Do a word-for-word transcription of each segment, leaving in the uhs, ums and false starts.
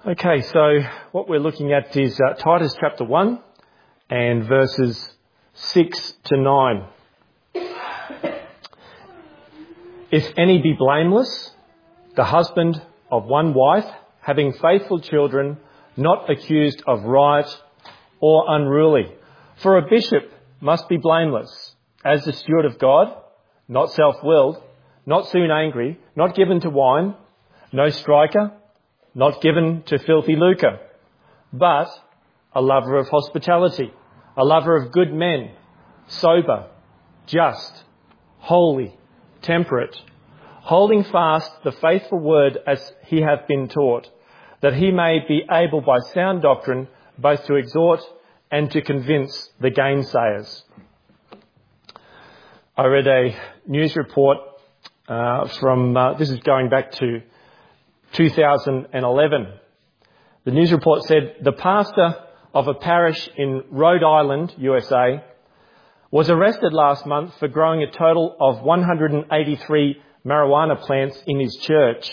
Okay, so what we're looking at is uh, Titus chapter one and verses six to nine. If any be blameless, the husband of one wife, having faithful children, not accused of riot or unruly. For a bishop must be blameless, as the steward of God, not self-willed, not soon angry, not given to wine, no striker, not given to filthy lucre, but a lover of hospitality, a lover of good men, sober, just, holy, temperate, holding fast the faithful word as he hath been taught, that he may be able by sound doctrine both to exhort and to convince the gainsayers. I read a news report uh, from, uh, this is going back to two thousand eleven. The news report said the pastor of a parish in Rhode Island, U S A, was arrested last month for growing a total of one hundred eighty-three marijuana plants in his church.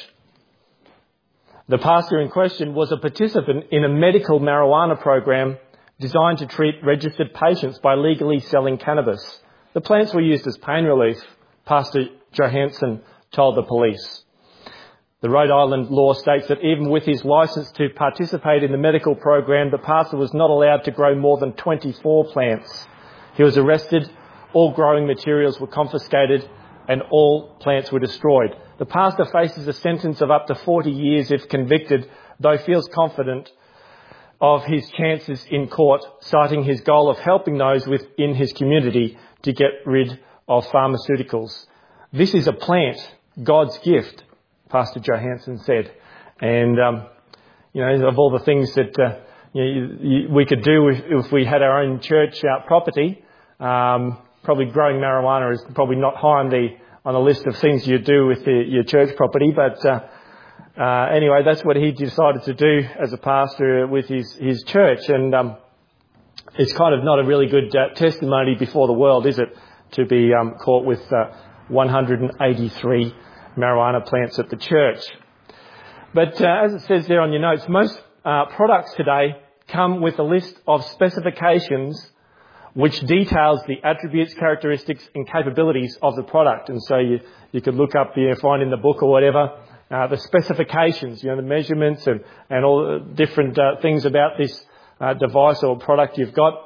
The pastor in question was a participant in a medical marijuana program designed to treat registered patients by legally selling cannabis. The plants were used as pain relief, Pastor Johansson told the police. The Rhode Island law states that even with his licence to participate in the medical program, the pastor was not allowed to grow more than twenty-four plants. He was arrested, all growing materials were confiscated, and all plants were destroyed. The pastor faces a sentence of up to forty years if convicted, though feels confident of his chances in court, citing his goal of helping those within his community to get rid of pharmaceuticals. This is a plant, God's gift, Pastor Johansson said. And, um, you know, of all the things that uh, you know, you, we could do if, if we had our own church uh, property, um, probably growing marijuana is probably not high on the on the list of things you do with the, your church property. But uh, uh, anyway, that's what he decided to do as a pastor with his, his church. And um, it's kind of not a really good uh, testimony before the world, is it, to be um, caught with uh, one hundred eighty-three marijuana plants at the church. But uh, as it says there on your notes, most uh, products today come with a list of specifications which details the attributes, characteristics and capabilities of the product. And so you, you could look up, you know, find in the book or whatever, uh, the specifications, you know, the measurements and, and all the different uh, things about this uh, device or product you've got.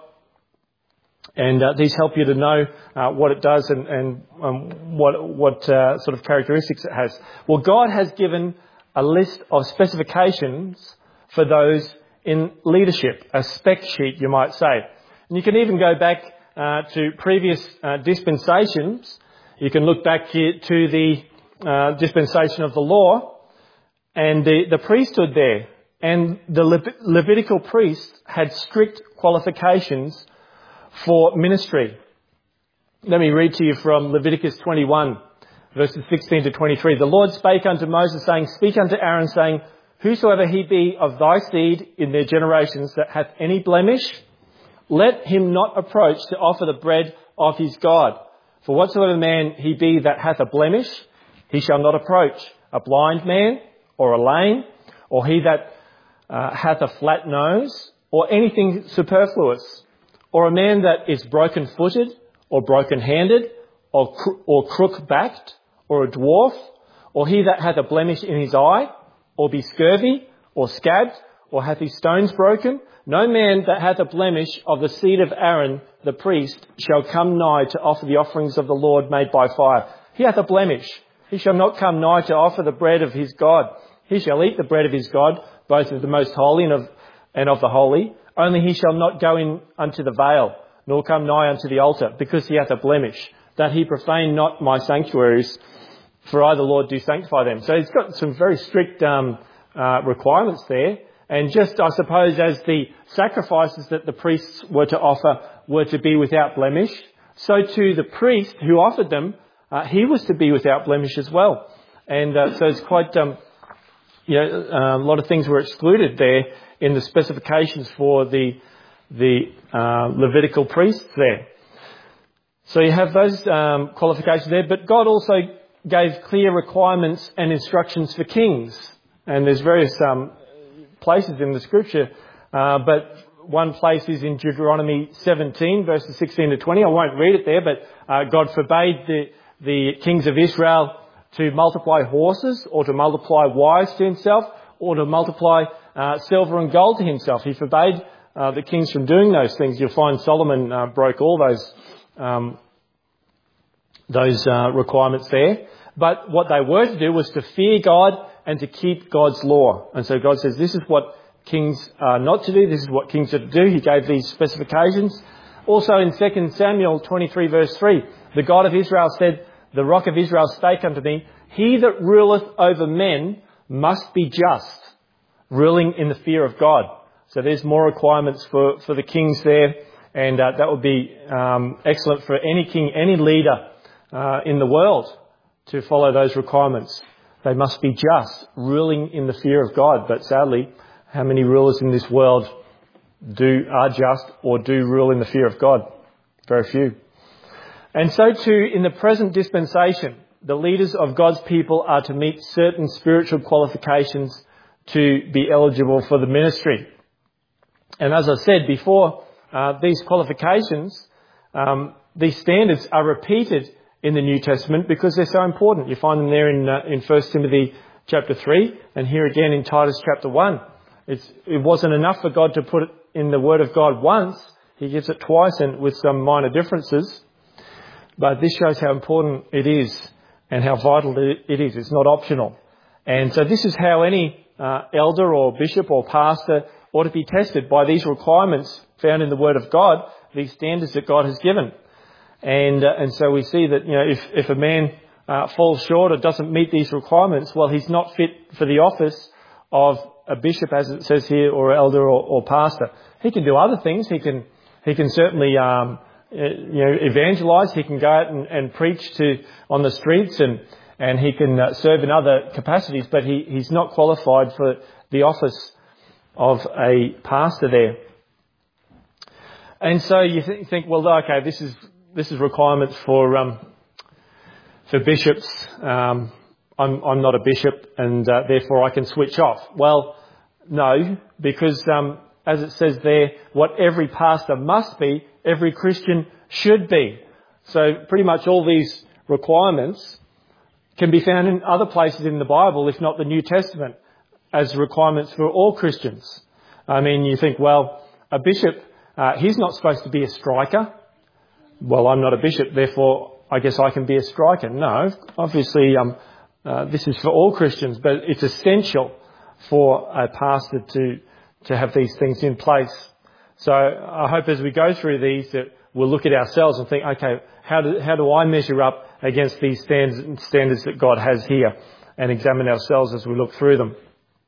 And uh, these help you to know uh, what it does and, and um, what, what uh, sort of characteristics it has. Well, God has given a list of specifications for those in leadership, a spec sheet, you might say. And you can even go back uh, to previous uh, dispensations. You can look back here to the uh, dispensation of the law and the, the priesthood there. And the Le- Levitical priests had strict qualifications for ministry. Let me read to you from Leviticus twenty-one, verses sixteen to twenty-three. The Lord spake unto Moses, saying, Speak unto Aaron, saying, Whosoever he be of thy seed in their generations that hath any blemish, let him not approach to offer the bread of his God. For whatsoever man he be that hath a blemish, he shall not approach. A blind man, or a lame, or he that uh, hath a flat nose, or anything superfluous, or a man that is broken-footed, or broken-handed, or, cro- or crook-backed, or a dwarf, or he that hath a blemish in his eye, or be scurvy, or scabbed, or hath his stones broken, no man that hath a blemish of the seed of Aaron the priest shall come nigh to offer the offerings of the Lord made by fire. He hath a blemish. He shall not come nigh to offer the bread of his God. He shall eat the bread of his God, both of the most holy and of, and of the holy. Only he shall not go in unto the veil, nor come nigh unto the altar, because he hath a blemish, that he profane not my sanctuaries, for I the Lord do sanctify them. So he's got some very strict um, uh, requirements there. And just, I suppose, as the sacrifices that the priests were to offer were to be without blemish, so too the priest who offered them, uh, he was to be without blemish as well. And uh, so it's quite, um, you know, uh, a lot of things were excluded there in the specifications for the the uh, Levitical priests there. So you have those um, qualifications there, but God also gave clear requirements and instructions for kings. And there's various um, places in the scripture, uh, but one place is in Deuteronomy seventeen, verses sixteen to twenty. I won't read it there, but uh, God forbade the, the kings of Israel to multiply horses or to multiply wives to himself or to multiply uh, silver and gold to himself. He forbade uh, the kings from doing those things. You'll find Solomon uh, broke all those um, those uh, requirements there. But what they were to do was to fear God and to keep God's law. And so God says, this is what kings are not to do. This is what kings are to do. He gave these specifications. Also in Second Samuel twenty-three verse three, the God of Israel said, the rock of Israel spake unto me, he that ruleth over men must be just, ruling in the fear of God. So there's more requirements for, for the kings there. And uh, that would be um, excellent for any king, any leader uh, in the world to follow those requirements. They must be just, ruling in the fear of God. But sadly, how many rulers in this world do are just or do rule in the fear of God? Very few. And so too, in the present dispensation, the leaders of God's people are to meet certain spiritual qualifications to be eligible for the ministry. And as I said before, uh, these qualifications, um, these standards are repeated in the New Testament because they're so important. You find them there in uh, in First Timothy chapter three and here again in Titus chapter one. It's, it wasn't enough for God to put it in the Word of God once. He gives it twice and with some minor differences. But this shows how important it is and how vital it is. It's not optional. And so this is how any uh, elder or bishop or pastor ought to be tested, by these requirements found in the Word of God, these standards that God has given. And uh, and so we see that, you know, if, if a man uh, falls short or doesn't meet these requirements, well, he's not fit for the office of a bishop, as it says here, or elder or, or pastor. He can do other things. He can he can certainly um, you know evangelise. He can go out and, and preach to on the streets, and and he can uh, serve in other capacities. But he, he's not qualified for the office of a pastor there. And so you th- think, well, okay, this is this is requirements for um, for bishops. Um, I'm, I'm not a bishop, and uh, therefore I can switch off. Well, no, because um, as it says there, what every pastor must be, every Christian should be. So pretty much all these requirements can be found in other places in the Bible, if not the New Testament, as requirements for all Christians. I mean, you think, well, a bishop, uh, he's not supposed to be a striker. Well, I'm not a bishop, therefore I guess I can be a striker. No, obviously um, uh, this is for all Christians, but it's essential for a pastor to to have these things in place. So I hope as we go through these that we'll look at ourselves and think, okay, how do, how do I measure up against these standards, standards that God has here, and examine ourselves as we look through them.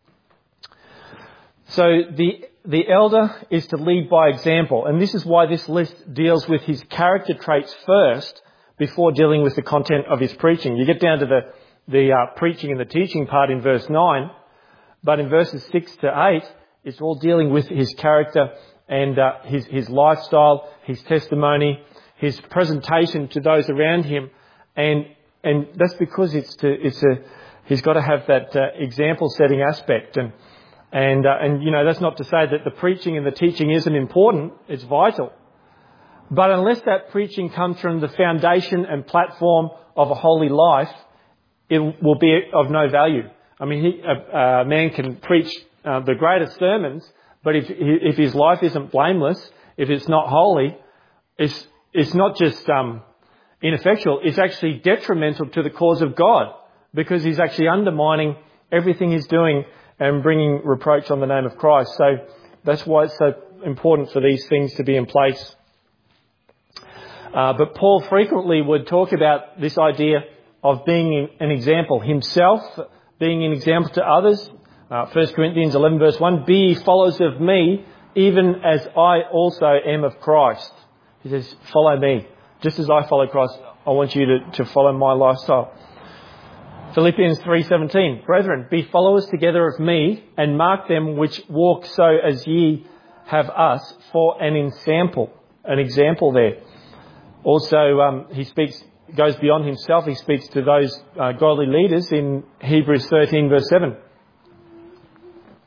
So the the elder is to lead by example, and this is why this list deals with his character traits first before dealing with the content of his preaching. You get down to the the uh, preaching and the teaching part in verse nine, but in verses six to eight, it's all dealing with his character and uh, his his lifestyle, his testimony, his presentation to those around him, and and that's because it's to it's a he's got to have that uh, example setting aspect. And And, uh, and you know, that's not to say that the preaching and the teaching isn't important. It's vital. But unless that preaching comes from the foundation and platform of a holy life, it will be of no value. I mean, he, a, a man can preach uh, the greatest sermons, but if, if his life isn't blameless, if it's not holy, it's, it's not just um, ineffectual, it's actually detrimental to the cause of God, because he's actually undermining everything he's doing and bringing reproach on the name of Christ. So that's why it's so important for these things to be in place. Uh, but Paul frequently would talk about this idea of being an example himself, being an example to others. Uh, First Corinthians eleven verse one, be ye followers of me, even as I also am of Christ. He says, follow me. Just as I follow Christ, I want you to, to follow my lifestyle. Philippians three seventeen, brethren, be followers together of me, and mark them which walk so as ye have us for an ensample, an example there. Also, um, he speaks, goes beyond himself. He speaks to those uh, godly leaders in Hebrews thirteen verse seven.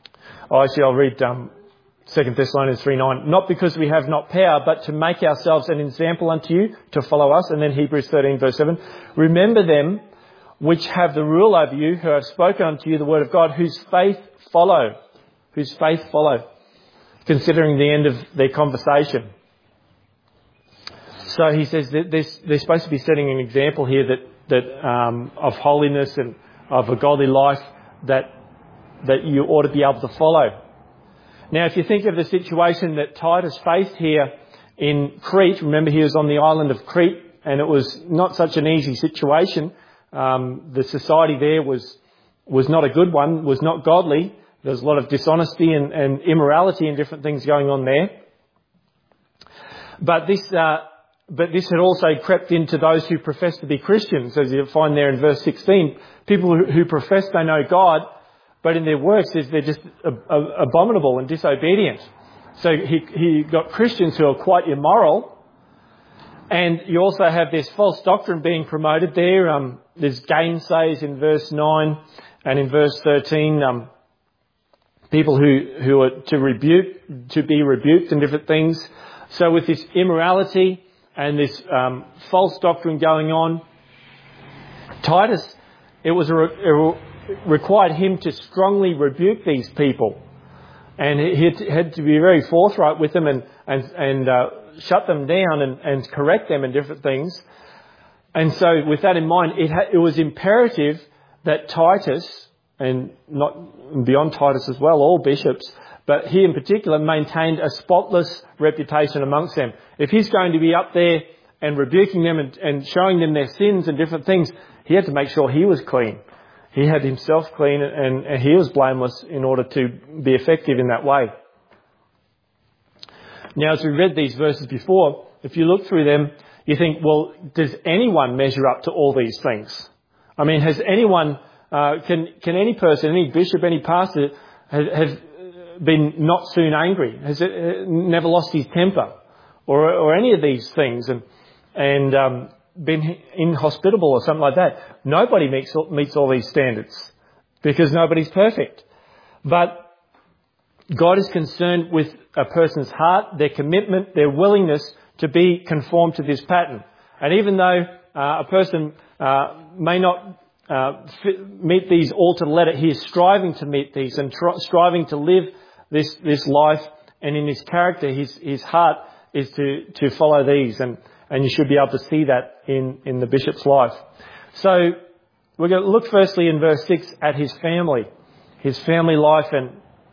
Oh, actually, I'll read um, Second Thessalonians three nine. Not because we have not power, but to make ourselves an example unto you, to follow us. And then Hebrews thirteen verse seven. Remember them which have the rule over you, who have spoken unto you the word of God, whose faith follow. Whose faith follow. Considering the end of their conversation. So he says that they're supposed to be setting an example here that, that um, of holiness and of a godly life that that you ought to be able to follow. Now, if you think of the situation that Titus faced here in Crete, remember he was on the island of Crete, and it was not such an easy situation. Um, the society there was was not a good one, was not godly. There was a lot of dishonesty and, and immorality and different things going on there. But this, uh, but this had also crept into those who profess to be Christians, as you find there in verse sixteen. People who, who profess they know God, but in their works they're just abominable and disobedient. So he, he got Christians who are quite immoral. And you also have this false doctrine being promoted there. Um, there's gainsayers in verse nine, and in verse thirteen, um, people who, who are to rebuke, to be rebuked and different things. So with this immorality and this um, false doctrine going on, Titus, it was a, it required him to strongly rebuke these people, and he had to be very forthright with them and and and uh, shut them down and, and correct them in different things. And so, with that in mind, it ha- it was imperative that Titus, and not beyond Titus as well, all bishops, but he in particular maintained a spotless reputation amongst them. If he's going to be up there and rebuking them and, and showing them their sins and different things, he had to make sure he was clean. He had himself clean, and, and he was blameless in order to be effective in that way. Now, as we read these verses before, if you look through them, you think, well, does anyone measure up to all these things? I mean, has anyone, uh, can can any person, any bishop, any pastor, have, have been not soon angry? Has it, uh, never lost his temper, or or any of these things, and and um, been inhospitable or something like that? Nobody meets meets all these standards because nobody's perfect. But God is concerned with a person's heart, their commitment, their willingness to be conformed to this pattern. And even though uh, a person uh, may not uh, fit, meet these all to the letter, he is striving to meet these and tr- striving to live this this life. And in his character, his his heart is to to follow these. And, and you should be able to see that in, in the bishop's life. So we're going to look firstly in verse six at his family, his family life and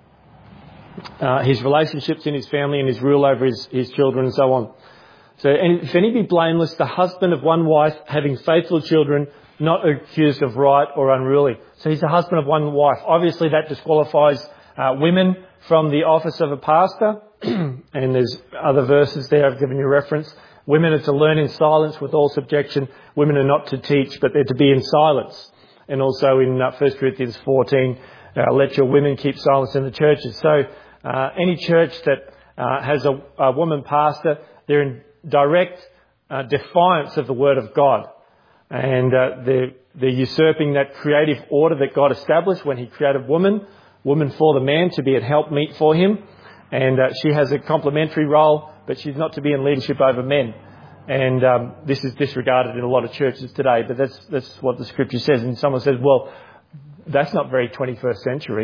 Uh, his relationships in his family and his rule over his, his children and so on. So, and if any be blameless, the husband of one wife, having faithful children, not accused of right or unruly. So he's the husband of one wife. Obviously that disqualifies uh, women from the office of a pastor. And there's other verses there I've given you reference. Women are to learn in silence with all subjection. Women are not to teach, but they're to be in silence. And also in uh, First Corinthians fourteen, uh, let your women keep silence in the churches. So Uh, any church that uh, has a, a woman pastor, they're in direct uh, defiance of the Word of God. And uh, they're, they're usurping that creative order that God established when he created woman, woman for the man to be a helpmeet for him. And uh, she has a complementary role, but she's not to be in leadership over men. And um, this is disregarded in a lot of churches today, but that's, that's what the Scripture says. And someone says, well, that's not very twenty-first century.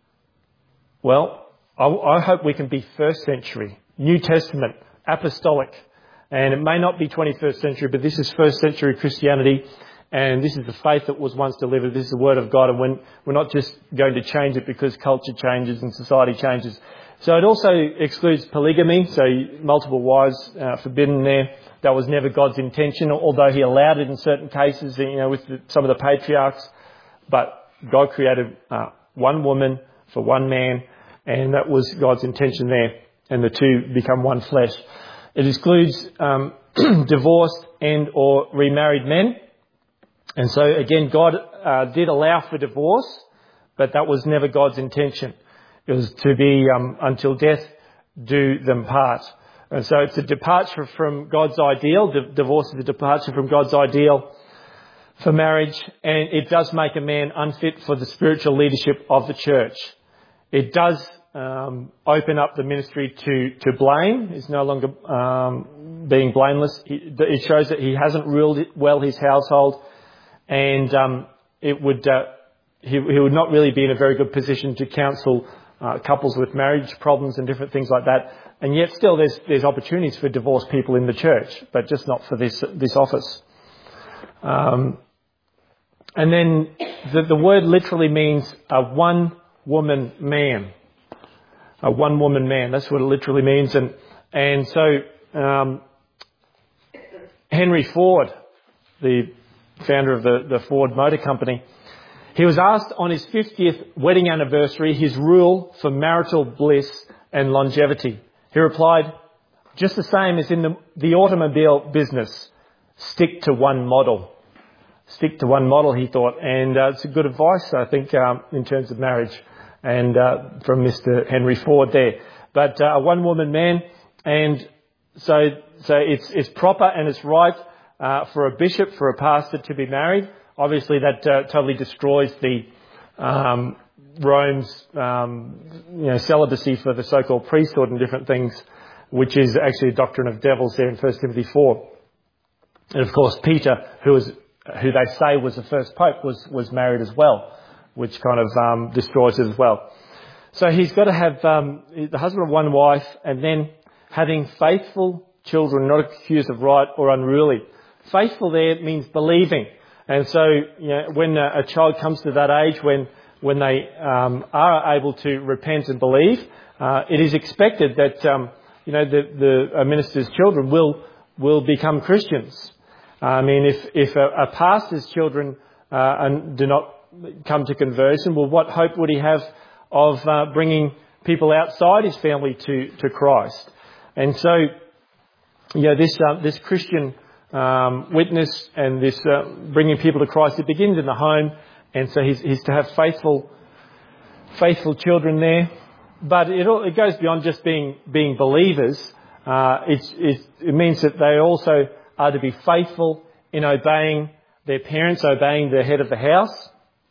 Well, I hope we can be first century, New Testament, apostolic. And it may not be twenty-first century, but this is first century Christianity. And this is the faith that was once delivered. This is the Word of God. And when, we're not just going to change it because culture changes and society changes. So it also excludes polygamy. So multiple wives uh, forbidden there. That was never God's intention, although he allowed it in certain cases, you know, with the, some of the patriarchs. But God created uh, one woman for one man. And that was God's intention there. And the two become one flesh. It excludes um, divorced and or remarried men. And so again, God uh, did allow for divorce, but that was never God's intention. It was to be um, until death do them part. And so it's a departure from God's ideal. D- divorce is a departure from God's ideal for marriage. And it does make a man unfit for the spiritual leadership of the church. It does um, open up the ministry to, to blame. He's no longer um, being blameless. It shows that he hasn't ruled well his household, and um, it would uh, he, he would not really be in a very good position to counsel uh, couples with marriage problems and different things like that. And yet still there's there's opportunities for divorced people in the church, but just not for this this office. Um, and then the, the word literally means a one-woman man. A one-woman man, that's what it literally means. And and so um, Henry Ford, the founder of the, the Ford Motor Company, he was asked on his fiftieth wedding anniversary his rule for marital bliss and longevity. He replied, just the same as in the, the automobile business, stick to one model. Stick to one model, he thought. And uh, it's a good advice, I think, um, in terms of marriage, and uh, from Mister Henry Ford there. But uh, a one-woman man, and so so it's it's proper and it's right uh, for a bishop, for a pastor to be married. Obviously, that uh, totally destroys the um, Rome's um, you know celibacy for the so-called priesthood and different things, which is actually a doctrine of devils there in First Timothy four. And of course, Peter, who was who they say was the first pope, was was married as well, which kind of um, destroys it as well. So he's got to have um, the husband of one wife, and then having faithful children, not accused of right or unruly. Faithful there means believing. And so, you know, when a, a child comes to that age when when they um, are able to repent and believe, uh, it is expected that um, you know the, the a minister's children will will become Christians. I mean, if if a, a pastor's children uh, and do not come to conversion, well, what hope would he have of uh, bringing people outside his family to to Christ? And so, you know, this uh, this Christian um, witness and this uh, bringing people to Christ, it begins in the home, and so he's, he's to have faithful faithful children there. But it all, it goes beyond just being being believers. Uh, it's, it's, it means that they also are to be faithful in obeying their parents, obeying the head of the house.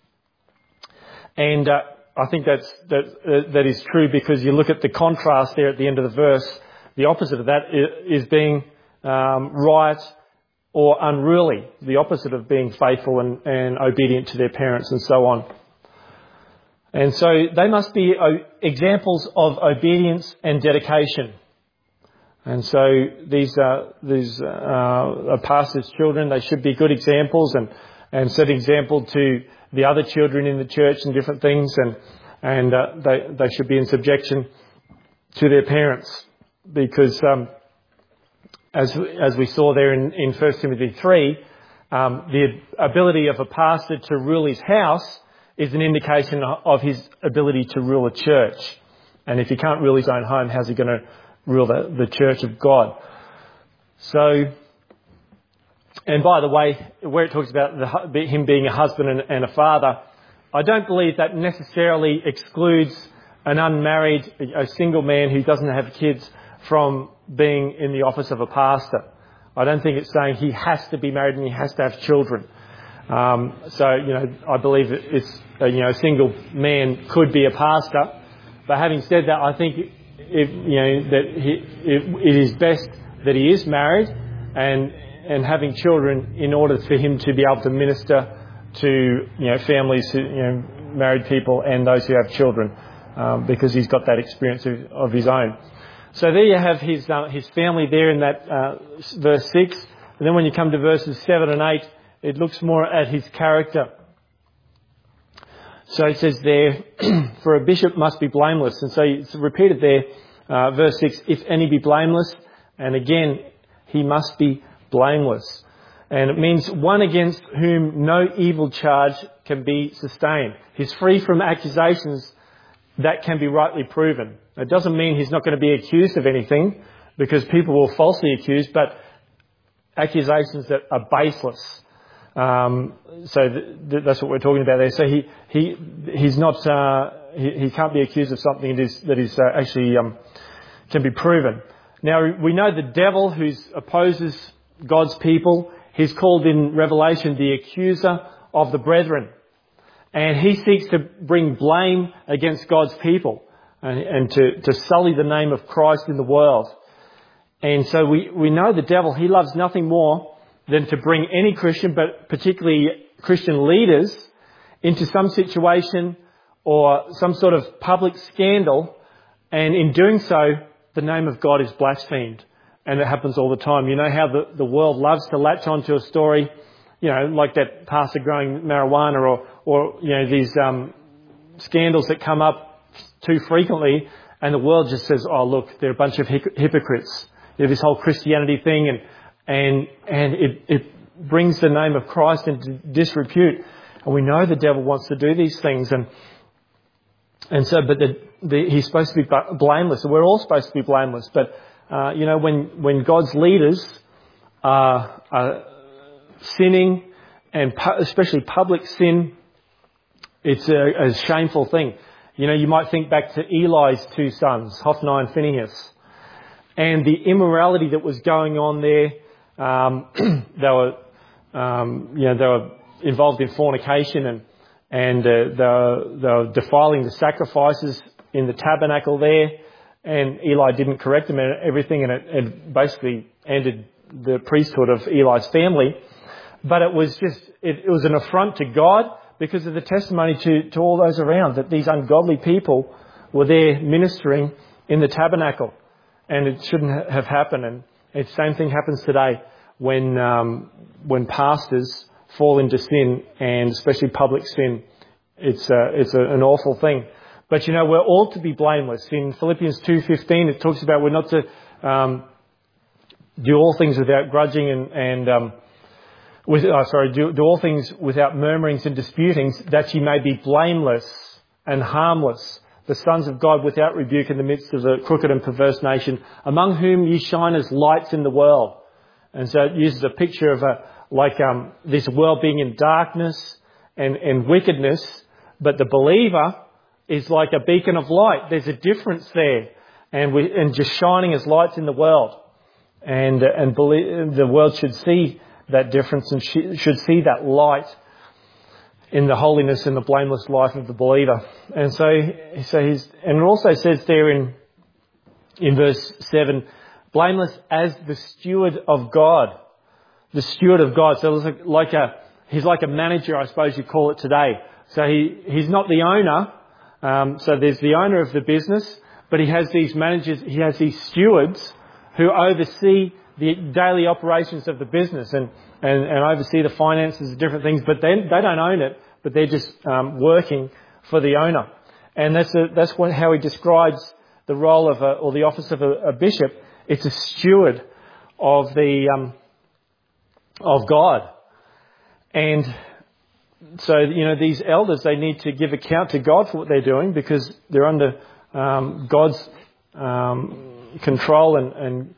And uh, I think that's, that uh, that is true, because you look at the contrast there at the end of the verse. The opposite of that is being um, right or unruly. The opposite of being faithful and, and obedient to their parents and so on. And so they must be examples of obedience and dedication. And so these uh, these uh, pastors' children, they should be good examples and, and set example to the other children in the church and different things, and and uh, they they should be in subjection to their parents, because um, as as we saw there in in First Timothy three, um, the ability of a pastor to rule his house is an indication of his ability to rule a church. And if he can't rule his own home, how's he going to rule the, the church of God? So, and by the way, where it talks about the, him being a husband and, and a father, I don't believe that necessarily excludes an unmarried, a single man who doesn't have kids from being in the office of a pastor. I don't think it's saying he has to be married and he has to have children. Um, so, you know, I believe it's, uh, you know, a single man could be a pastor. But having said that, I think if, you know, that he, it, it is best that he is married and and having children in order for him to be able to minister to, you know, families, who, you know, married people and those who have children, um, because he's got that experience of, of his own. So there you have his uh, his family there in that uh, verse six. And then when you come to verses seven and eight, it looks more at his character. So it says there, for a bishop must be blameless. And so it's repeated there, uh, verse six, if any be blameless. And again, he must be blameless. And it means one against whom no evil charge can be sustained. He's free from accusations that can be rightly proven. It doesn't mean he's not going to be accused of anything, because people will falsely accuse, but accusations that are baseless. Um, so th- th- that's what we're talking about there. So he he he's not uh, he, he can't be accused of something that is that is uh, actually um, can be proven. Now we know the devil, who opposes God's people, he's called in Revelation the accuser of the brethren, And he seeks to bring blame against God's people and, and to, to sully the name of Christ in the world. And so we, we know the devil, he loves nothing more than to bring any Christian, but particularly Christian leaders, into some situation or some sort of public scandal. And in doing so, the name of God is blasphemed. And it happens all the time. You know how the, the world loves to latch onto a story, you know, like that pastor growing marijuana or, or you know, these um, scandals that come up too frequently, and the world just says, oh, look, they're a bunch of hypocrites. You know, this whole Christianity thing, and and and it, it brings the name of Christ into disrepute. And we know the devil wants to do these things. And and so, but the, the, he's supposed to be blameless, and we're all supposed to be blameless. But, uh, you know, when, when God's leaders are, are sinning, and pu- especially public sin, it's a, a shameful thing. You know, you might think back to Eli's two sons, Hophni and Phinehas, and the immorality that was going on there. Um, they were, um, you know, they were involved in fornication, and and uh, they, were, they were defiling the sacrifices in the tabernacle there. And Eli didn't correct them and everything, and it, it basically ended the priesthood of Eli's family. But it was just, it, it was an affront to God because of the testimony to, to all those around that these ungodly people were there ministering in the tabernacle. And it shouldn't have happened. And the same thing happens today when um, when pastors fall into sin, and especially public sin. It's a, it's a, an awful thing. But, you know, we're all to be blameless. In Philippians two fifteen, it talks about we're not to um, do all things without grudging and, and um, with, oh, sorry, do, do all things without murmurings and disputings, that ye may be blameless and harmless, the sons of God without rebuke in the midst of a crooked and perverse nation, among whom ye shine as lights in the world. And so it uses a picture of a, like um, this world being in darkness and, and wickedness, but the believer is like a beacon of light. There's a difference there, and we and just shining as lights in the world, and and believe, the world should see that difference and sh- should see that light in the holiness and the blameless life of the believer. And so, so he's, and it also says there in in verse seven, blameless as the steward of God. The steward of God. So it's like a, he's like a manager, I suppose you call it today. So he, he's not the owner. Um, so there's the owner of the business, but he has these managers, he has these stewards who oversee the daily operations of the business and, and, and oversee the finances and different things, but they, they don't own it, but they're just um, working for the owner. And that's a, that's what, how he describes the role of a, or the office of a, a bishop. It's a steward of the um, of God. And so, you know, these elders, they need to give account to God for what they're doing, because they're under um, God's um, control and and,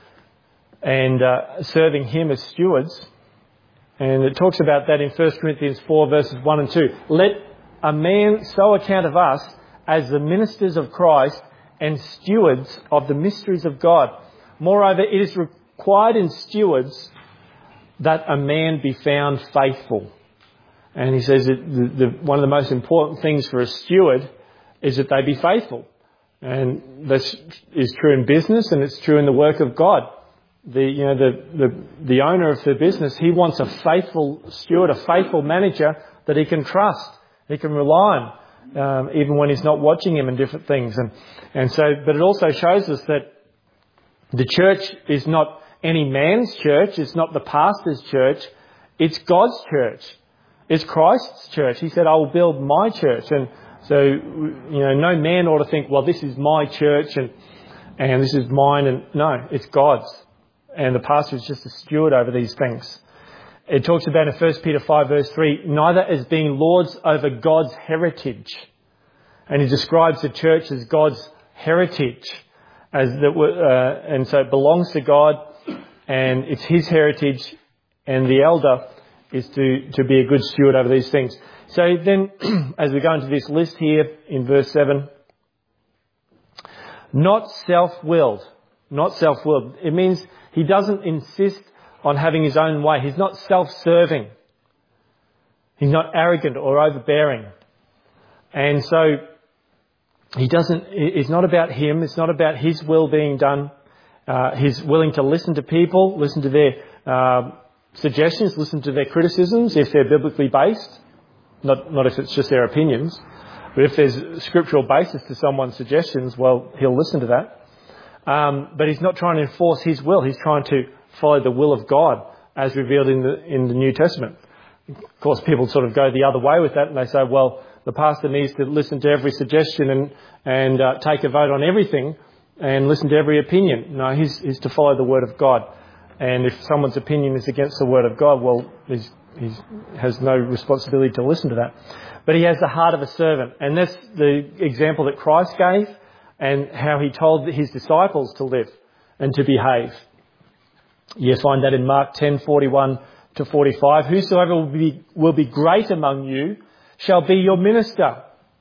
and uh, serving Him as stewards. And it talks about that in First Corinthians four, verses one and two. Let a man so account of us as the ministers of Christ and stewards of the mysteries of God. Moreover, it is required in stewards that a man be found faithful. And he says that the, the, one of the most important things for a steward is that they be faithful. And this is true in business, and it's true in the work of God. The, you know, the, the, the owner of the business, he wants a faithful steward, a faithful manager that he can trust, he can rely on, um, even when he's not watching him and different things. And, and so, but it also shows us that the church is not any man's church. It's not the pastor's church. It's God's church. It's Christ's church. He said, I will build my church. And so, you know, no man ought to think, well, this is my church and, and this is mine. And no, it's God's. And the pastor is just a steward over these things. It talks about in First Peter five, verse three, neither as being lords over God's heritage. And he describes the church as God's heritage. As that, uh, and so it belongs to God, and it's His heritage, and the elder is to, to be a good steward over these things. So then, as we go into this list here in verse seven, not self-willed, not self-willed. It means he doesn't insist on having his own way. He's not self-serving. He's not arrogant or overbearing. And so he doesn't, it's not about him. It's not about his will being done. Uh, he's willing to listen to people, listen to their uh, suggestions, listen to their criticisms if they're biblically based. Not, not if it's just their opinions. But if there's a scriptural basis to someone's suggestions, well, he'll listen to that. Um, but he's not trying to enforce his will. He's trying to follow the will of God as revealed in the, in the New Testament. Of course, people sort of go the other way with that and they say, well, the pastor needs to listen to every suggestion and, and uh, take a vote on everything and listen to every opinion. No, he's, he's to follow the Word of God. And if someone's opinion is against the Word of God, well, he's, he has no responsibility to listen to that. But he has the heart of a servant. And that's the example that Christ gave and how he told his disciples to live and to behave. You find that in Mark ten, forty-one to forty-five. Whosoever will be, will be great among you shall be your minister.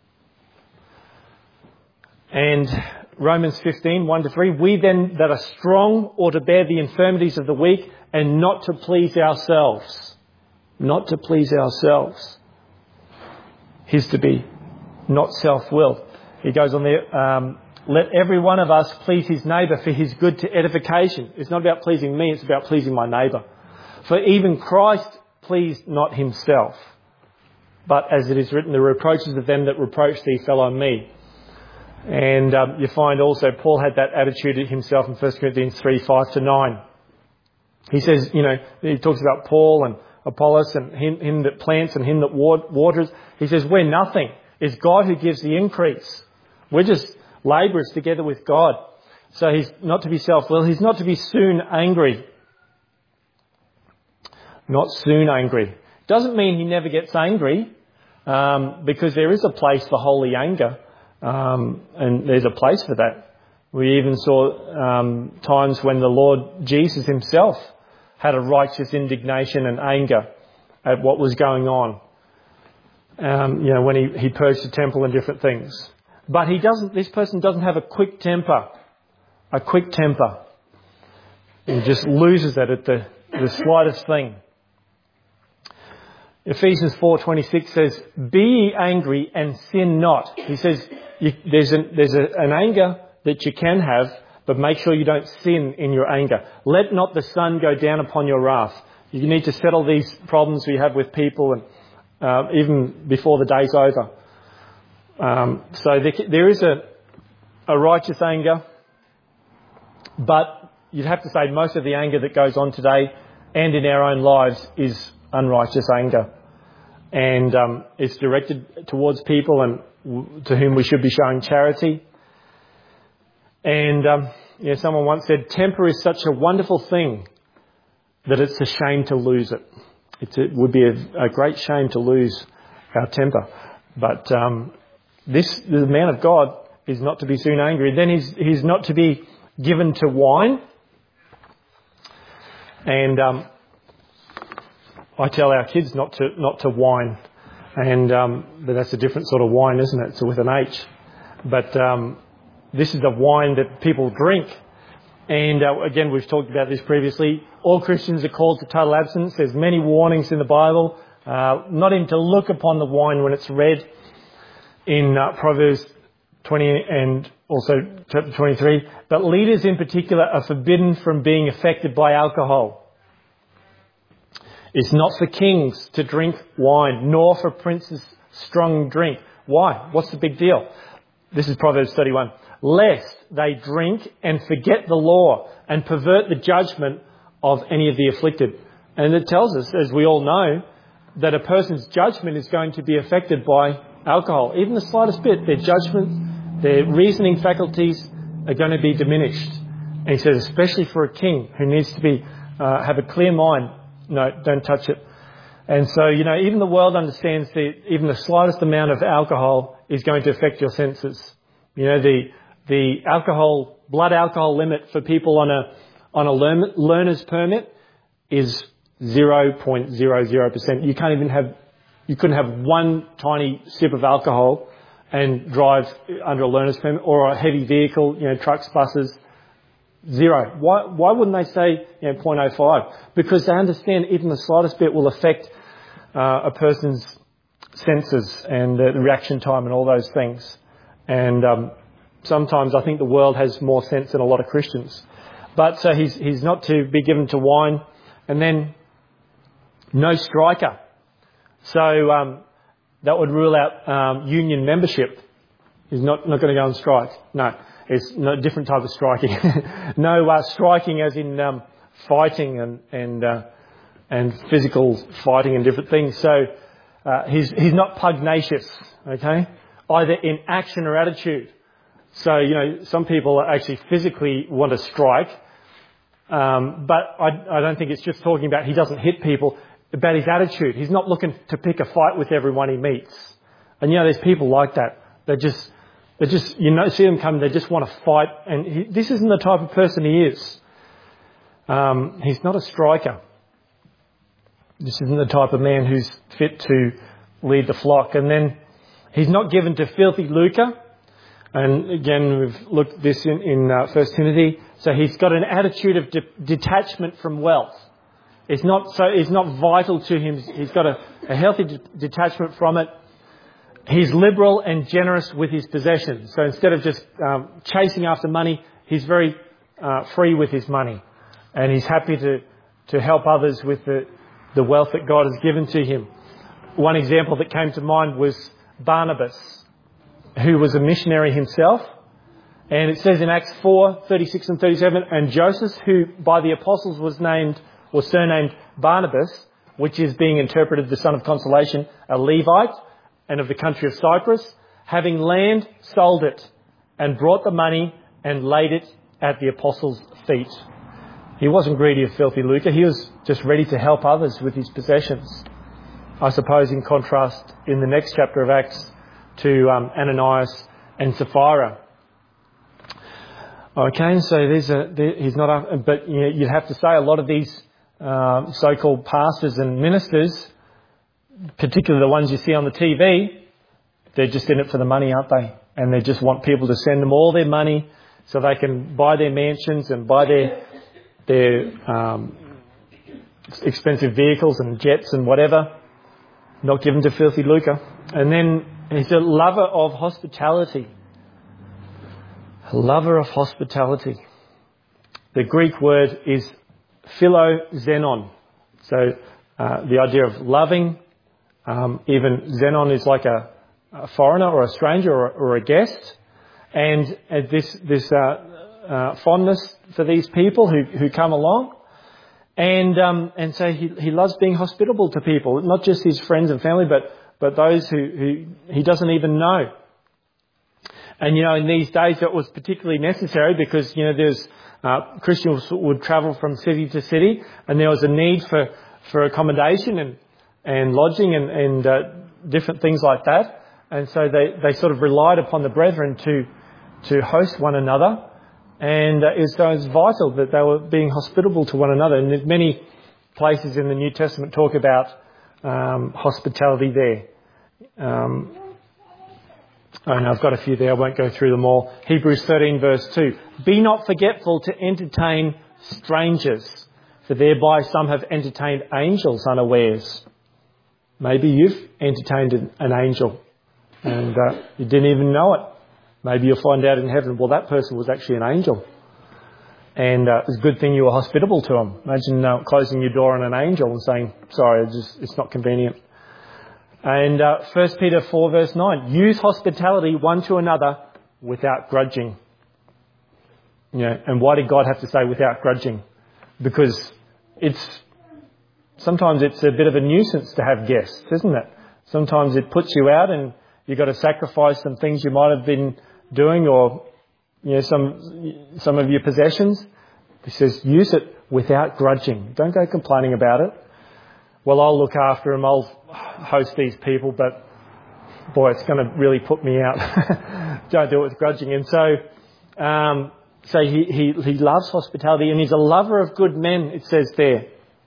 And Romans fifteen, one to three. We then that are strong ought to bear the infirmities of the weak and not to please ourselves. Not to please ourselves. He's to be not self-willed. He goes on there, um, let every one of us please his neighbour for his good to edification. It's not about pleasing me, it's about pleasing my neighbour. For even Christ pleased not himself, but as it is written, the reproaches of them that reproach thee fell on me. And um, you find also Paul had that attitude himself in First Corinthians three, five to nine. He says, you know, he talks about Paul and Apollos and him, him that plants and him that waters. He says, we're nothing. It's God who gives the increase. We're just labourers together with God. So he's not to be self-willed. He's not to be soon angry. Not soon angry. Doesn't mean he never gets angry, um, because there is a place for holy anger, um, and there's a place for that. We even saw um, times when the Lord Jesus himself had a righteous indignation and anger at what was going on. Um, you know, when he, he purged the temple and different things. But he doesn't. This person doesn't have a quick temper. A quick temper. He just loses it at the, the slightest thing. Ephesians four twenty-six says, "Be ye angry and sin not." He says you, there's, an, there's a, an anger that you can have, but make sure you don't sin in your anger. Let not the sun go down upon your wrath. You need to settle these problems we have with people, and uh, even before the day's over. Um, so there, there is a, a righteous anger, but you'd have to say most of the anger that goes on today and in our own lives is unrighteous anger. And um, it's directed towards people and w- to whom we should be showing charity. And um, yeah, someone once said, temper is such a wonderful thing that it's a shame to lose it. It's, it would be a, a great shame to lose our temper. But um, this, the man of God is not to be soon angry. Then he's, he's not to be given to wine. And um, I tell our kids not to not to whine, and um, but that's a different sort of wine, isn't it? It's with an H. But um, this is the wine that people drink. And uh, again, we've talked about this previously. All Christians are called to total abstinence. There's many warnings in the Bible, uh, not even to look upon the wine when it's red. In uh, Proverbs twenty and also chapter twenty-three. But leaders in particular are forbidden from being affected by alcohol. It's not for kings to drink wine, nor for princes strong drink. Why? What's the big deal? This is Proverbs thirty-one. Lest they drink and forget the law and pervert the judgment of any of the afflicted. And it tells us, as we all know, that a person's judgment is going to be affected by alcohol. Even the slightest bit, their judgment, their reasoning faculties are going to be diminished. And he says, especially for a king who needs to be uh, have a clear mind, no, don't touch it. And so, you know, even the world understands that even the slightest amount of alcohol is going to affect your senses. You know, the the alcohol, blood alcohol limit for people on a on a learn, learner's permit is zero point zero zero percent. You can't even have, you couldn't have one tiny sip of alcohol and drive under a learner's permit, or a heavy vehicle, you know, trucks, buses. Zero. Why, why wouldn't they say, you know, zero point zero five? Because they understand even the slightest bit will affect uh, a person's senses and uh, the reaction time and all those things. And um, sometimes I think the world has more sense than a lot of Christians. But so he's he's not to be given to wine. And then no striker. So um, that would rule out um, union membership. He's not, not going to go on strike. No, it's a different type of striking. no uh, striking as in um, fighting and and uh, and physical fighting and different things. So uh, he's he's not pugnacious, okay, either in action or attitude. So, you know, some people actually physically want to strike, um, but I, I don't think it's just talking about he doesn't hit people, about his attitude. He's not looking to pick a fight with everyone he meets. And, you know, there's people like that. They just, they just, you know, see them come, they just want to fight. And he, this isn't the type of person he is. Um, he's not a striker. This isn't the type of man who's fit to lead the flock. And then he's not given to filthy lucre. And again, we've looked at this in, in uh, First Timothy. So he's got an attitude of de- detachment from wealth. It's not so. It's not vital to him. He's got a, a healthy de- detachment from it. He's liberal and generous with his possessions. So instead of just um, chasing after money, he's very uh, free with his money, and he's happy to to help others with the the wealth that God has given to him. One example that came to mind was Barnabas, who was a missionary himself. And it says in Acts four, thirty-six and thirty-seven, and Joseph, who by the apostles was named or surnamed Barnabas, which is being interpreted the son of consolation, a Levite, and of the country of Cyprus, having land, sold it, and brought the money and laid it at the apostles' feet. He wasn't greedy of filthy lucre. He was just ready to help others with his possessions. I suppose in contrast in the next chapter of Acts to um, Ananias and Sapphira. Okay, so there's a, there, he's not, a, but you know, you'd have to say a lot of these um, so-called pastors and ministers, particularly the ones you see on the T V, they're just in it for the money, aren't they? And they just want people to send them all their money so they can buy their mansions and buy their their um, expensive vehicles and jets and whatever, not given to filthy lucre. And then he's a lover of hospitality. A lover of hospitality. The Greek word is philoxenon. So uh, the idea of loving, um, even xenon is like a, a foreigner or a stranger or, or a guest. And uh, this this uh, uh, fondness for these people who, who come along. And um, and so he, he loves being hospitable to people, not just his friends and family, but, but those who, who he doesn't even know. And, you know, in these days that was particularly necessary because, you know, there's uh, Christians would travel from city to city and there was a need for, for accommodation and, and lodging and, and uh, different things like that. And so they, they sort of relied upon the brethren to to host one another. And uh, it, was, so it was vital that they were being hospitable to one another. And there's many places in the New Testament talk about um, hospitality there. Um And I've got a few there. I won't go through them all. Hebrews thirteen verse two. Be not forgetful to entertain strangers, for thereby some have entertained angels unawares. Maybe you've entertained an angel and uh, you didn't even know it. Maybe you'll find out in heaven, well, that person was actually an angel. And uh, it's a good thing you were hospitable to them. Imagine uh, closing your door on an angel and saying, sorry, it's, just, it's not convenient. And uh, First Peter four verse nine, use hospitality one to another without grudging. You know, and why did God have to say without grudging? Because it's sometimes it's a bit of a nuisance to have guests, isn't it? Sometimes it puts you out and you've got to sacrifice some things you might have been doing or, you know, some some of your possessions. He says use it without grudging. Don't go complaining about it. Well, I'll look after them, I'll host these people, but boy, it's going to really put me out. Don't do it with grudging. And so, um, so he, he, he loves hospitality and he's a lover of good men, it says there.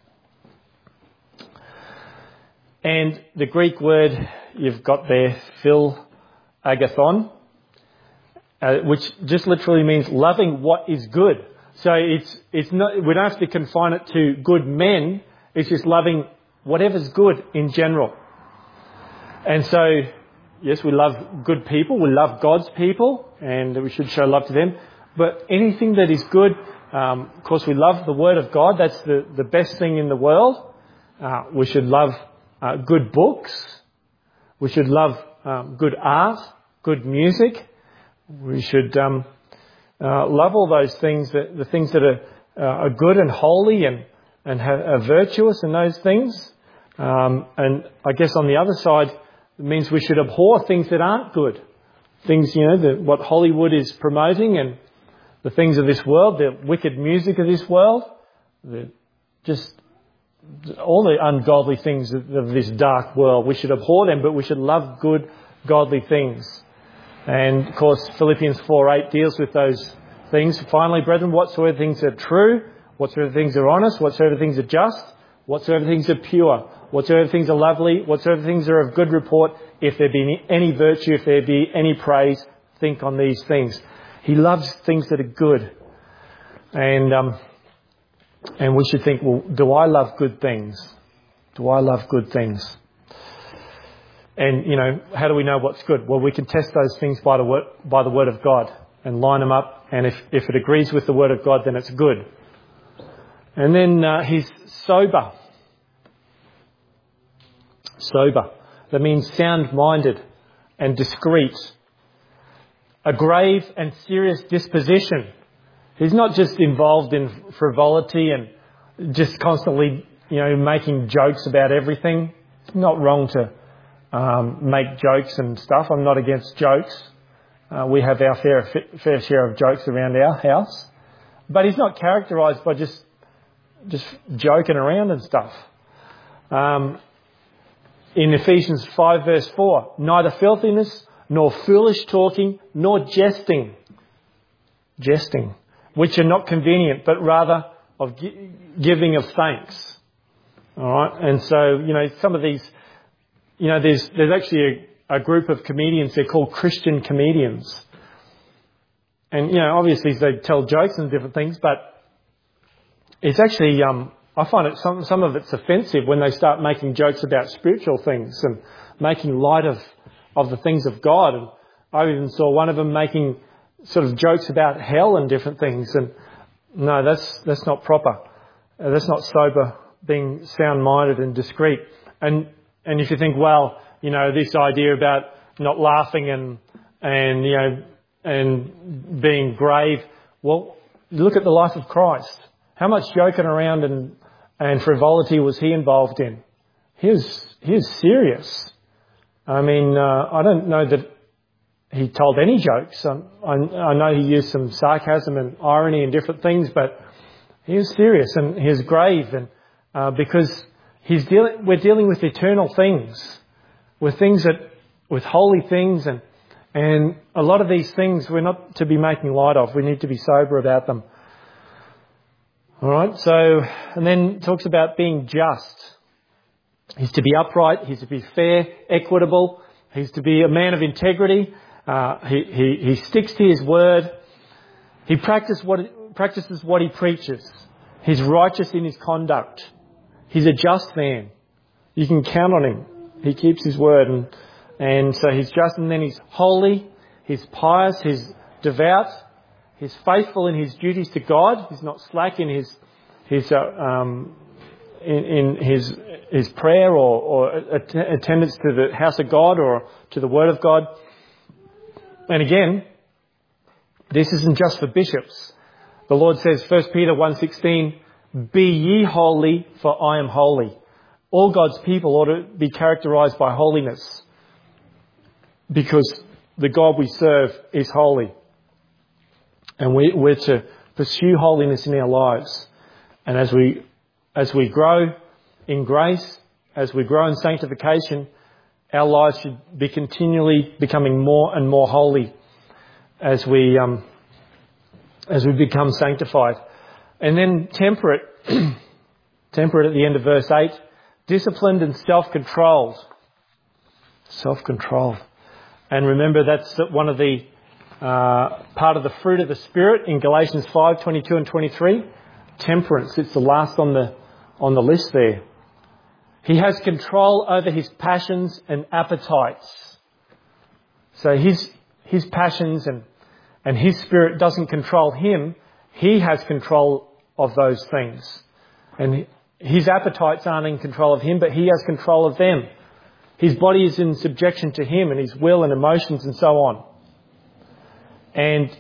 And the Greek word you've got there, phil agathon, uh, which just literally means loving what is good. So it's, it's not, we don't have to confine it to good men. It's just loving whatever's good in general. And so, yes, we love good people, we love God's people, and we should show love to them. But anything that is good, um, of course, we love the Word of God. That's the, the best thing in the world. Uh, we should love uh, good books. We should love um, good art, good music. We should um, uh, love all those things, that, the things that are, uh, are good and holy and, and ha- are virtuous and those things. Um, and I guess on the other side, it means we should abhor things that aren't good. Things, you know, the, what Hollywood is promoting and the things of this world, the wicked music of this world, the, just all the ungodly things of, of this dark world. We should abhor them, but we should love good, godly things. And, of course, Philippians four eight deals with those things. Finally, brethren, whatsoever things are true, whatsoever things are honest, whatsoever things are just, whatsoever things are pure, whatsoever things are lovely, whatsoever things are of good report, if there be any virtue, if there be any praise, think on these things. He loves things that are good. And um, and we should think, well, do I love good things? Do I love good things? And, you know, how do we know what's good? Well, we can test those things by the word, by the Word of God and line them up. And if, if it agrees with the Word of God, then it's good. And then uh, he's sober. Sober. That means sound-minded and discreet. A grave and serious disposition. He's not just involved in frivolity and just constantly, you know, making jokes about everything. It's not wrong to um, make jokes and stuff. I'm not against jokes. Uh, we have our fair fair share of jokes around our house. But he's not characterised by just just joking around and stuff. Um, in Ephesians five verse four, neither filthiness nor foolish talking nor jesting. Jesting. Which are not convenient, but rather of gi- giving of thanks. All right, and so you know some of these, you know, there's there's actually a, a group of comedians. They're called Christian comedians, and you know obviously they tell jokes and different things, but it's actually um, I find it some some of it's offensive when they start making jokes about spiritual things and making light of of the things of God. And I even saw one of them making sort of jokes about hell and different things, and no, that's that's not proper. Uh, that's not sober, being sound-minded and discreet. And and if you think, well, you know, this idea about not laughing and and you know and being grave, well, look at the life of Christ. How much joking around and and frivolity was he involved in? He was he was serious. I mean, uh, I don't know that he told any jokes. Um, I, I know he used some sarcasm and irony and different things, but he was serious and he was grave, and uh, because he's dealing, we're dealing with eternal things, with things that, with holy things, and and a lot of these things we're not to be making light of. We need to be sober about them. All right. So, and then talks about being just. He's to be upright. He's to be fair, equitable. He's to be a man of integrity. Uh, he, he, he sticks to his word. He practices what, practices what he preaches. He's righteous in his conduct. He's a just man. You can count on him. He keeps his word. And, and so he's just, and then he's holy. He's pious. He's devout. He's faithful in his duties to God. He's not slack in his, his, uh, um, in, in his, his prayer or, or attendance to the house of God or to the word of God. And again, this isn't just for bishops. The Lord says, First Peter one sixteen, be ye holy, for I am holy. All God's people ought to be characterised by holiness, because the God we serve is holy. And we, we're to pursue holiness in our lives. And as we, as we grow in grace, as we grow in sanctification, our lives should be continually becoming more and more holy as we um, as we become sanctified. And then temperate, temperate at the end of verse eight, disciplined and self-controlled. Self-controlled. And remember, that's one of the uh, part of the fruit of the Spirit in Galatians five twenty-two and twenty-three. Temperance. It's the last on the on the list there. He has control over his passions and appetites. So his, his passions and, and his spirit doesn't control him. He has control of those things. And his appetites aren't in control of him, but he has control of them. His body is in subjection to him and his will and emotions and so on. And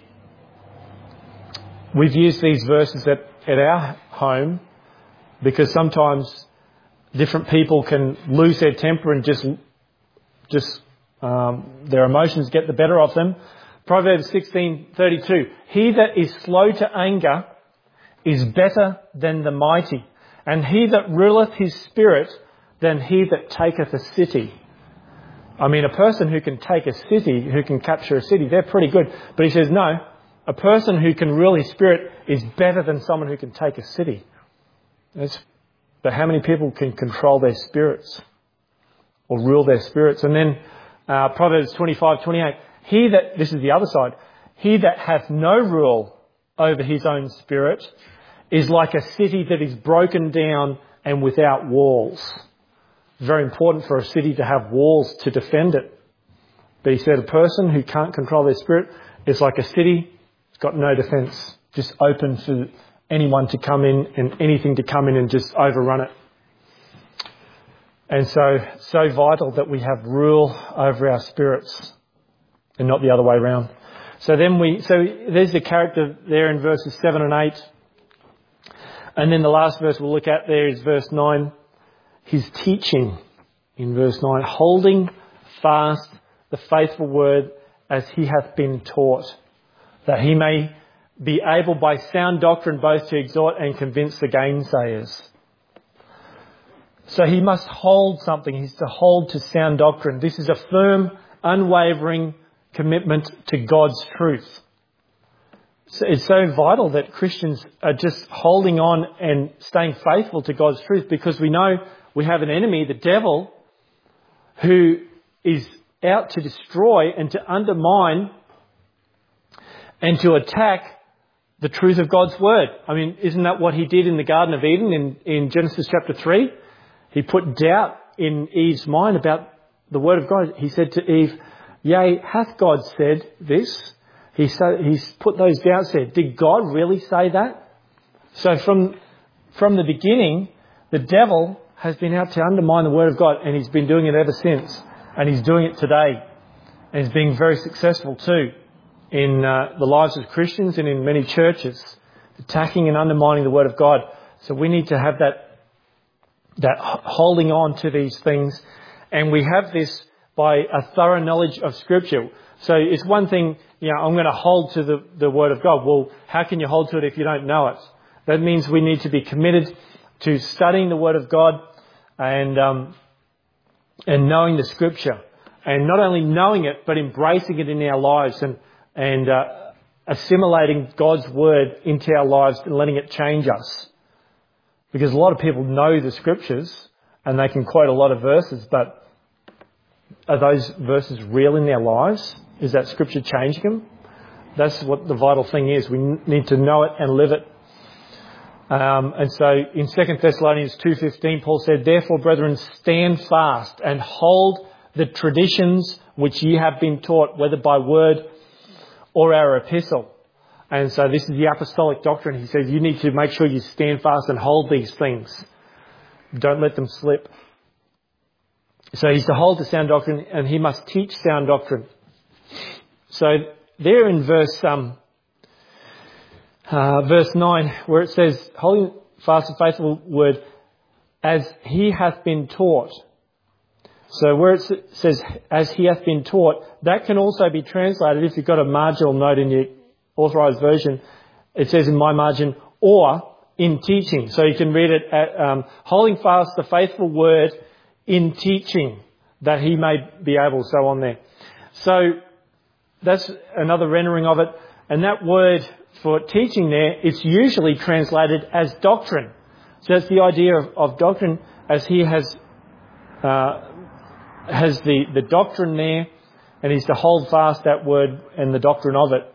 we've used these verses at, at our home because sometimes different people can lose their temper and just, just um, their emotions get the better of them. Proverbs sixteen thirty-two. He that is slow to anger is better than the mighty, and he that ruleth his spirit than he that taketh a city. I mean, a person who can take a city, who can capture a city, they're pretty good. But he says, no, a person who can rule his spirit is better than someone who can take a city. That's, but how many people can control their spirits or rule their spirits? And then uh, Proverbs twenty-five twenty-eight. He that, this is the other side, he that hath no rule over his own spirit is like a city that is broken down and without walls. It's very important for a city to have walls to defend it. But he said a person who can't control their spirit is like a city that's got no defence, just open for anyone to come in and anything to come in and just overrun it. And so, so vital that we have rule over our spirits and not the other way around. So then we, so there's the character there in verses seven and eight. And then the last verse we'll look at there is verse nine. His teaching in verse nine, holding fast the faithful word as he hath been taught, that he may be able by sound doctrine both to exhort and convince the gainsayers. So he must hold something. He's to hold to sound doctrine. This is a firm, unwavering commitment to God's truth. So it's so vital that Christians are just holding on and staying faithful to God's truth, because we know we have an enemy, the devil, who is out to destroy and to undermine and to attack the truth of God's word. I mean, isn't that what he did in the Garden of Eden in, in Genesis chapter three? He put doubt in Eve's mind about the word of God. He said to Eve, yea, hath God said this? He so, he's put those doubts there. Did God really say that? So from, from the beginning, the devil has been out to undermine the word of God, and he's been doing it ever since. And he's doing it today. And he's being very successful too in uh, the lives of Christians and in many churches, attacking and undermining the word of God. So we need to have that, that holding on to these things. And we have this by a thorough knowledge of Scripture. So it's one thing, you know, I'm going to hold to the, the word of God. Well, how can you hold to it if you don't know it? That means we need to be committed to studying the word of God and um, and knowing the Scripture, and not only knowing it but embracing it in our lives and and uh, assimilating God's word into our lives and letting it change us. Because a lot of people know the Scriptures and they can quote a lot of verses, but are those verses real in their lives? Is that Scripture changing them? That's what the vital thing is. We need to know it and live it. Um, and so in Second Thessalonians two fifteen, Paul said, therefore, brethren, stand fast and hold the traditions which ye have been taught, whether by word or our epistle. And so this is the apostolic doctrine. He says you need to make sure you stand fast and hold these things. Don't let them slip. So he's to hold to sound doctrine, and he must teach sound doctrine. So there in verse um, uh, verse nine, where it says, holding fast and faithful word as he hath been taught. So where it says, as he hath been taught, that can also be translated, if you've got a marginal note in your authorised version, it says in my margin, or in teaching. So you can read it at, um, holding fast the faithful word in teaching, that he may be able, so on there. So that's another rendering of it. And that word for teaching there, it's usually translated as doctrine. So that's the idea of, of doctrine, as he has uh, has the, the doctrine there, and he's to hold fast that word and the doctrine of it.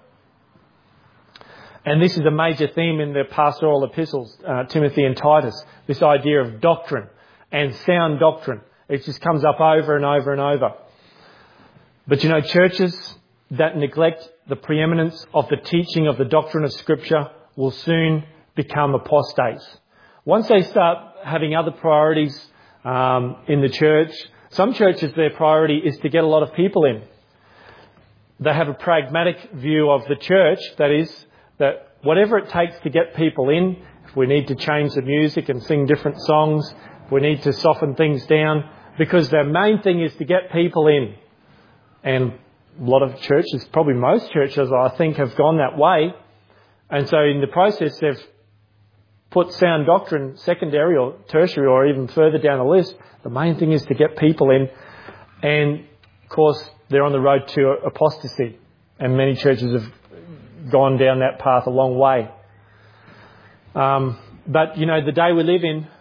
And this is a major theme in the pastoral epistles, uh, Timothy and Titus, this idea of doctrine. and sound doctrine. It just comes up over and over and over. But you know, churches that neglect the preeminence of the teaching of the doctrine of Scripture will soon become apostates. Once they start having other priorities um, in the church, some churches, their priority is to get a lot of people in. They have a pragmatic view of the church, that is, that whatever it takes to get people in, if we need to change the music and sing different songs, if we need to soften things down, because their main thing is to get people in. And a lot of churches, probably most churches, I think, have gone that way. And so in the process, they've put sound doctrine secondary or tertiary or even further down the list. The main thing is to get people in. And, of course, they're on the road to apostasy. And many churches have gone down that path a long way. Um, but, you know, the day we live in,